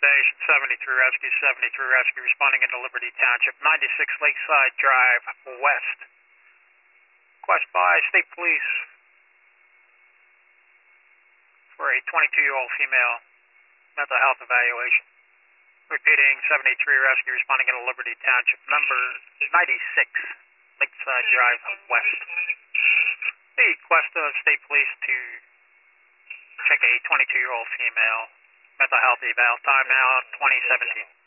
Station 73 Rescue, 73 Rescue responding into Liberty Township, 96 Lakeside Drive West. Request by State Police for a 22-year-old female mental health evaluation. Repeating, 73 Rescue responding into Liberty Township, number 96 Lakeside Drive West. The request of State Police to check a 22-year-old female mental health eval. Time now 2017.